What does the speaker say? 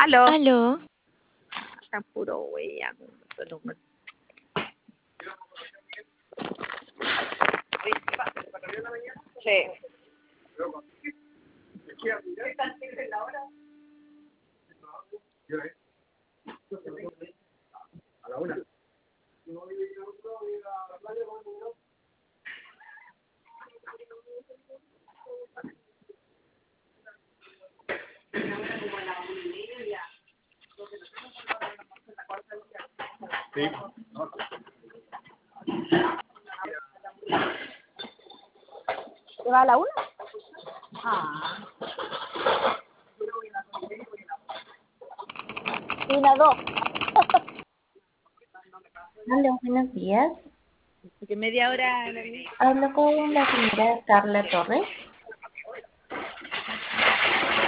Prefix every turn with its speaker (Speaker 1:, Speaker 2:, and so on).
Speaker 1: Aló.
Speaker 2: Aló,
Speaker 1: Está puro weyán. Sí. ¿Te va a la 1? Ah. Y una 2.
Speaker 3: Hola, buenos días.
Speaker 1: Que media hora.
Speaker 3: Hablo con la señora Carla Torres.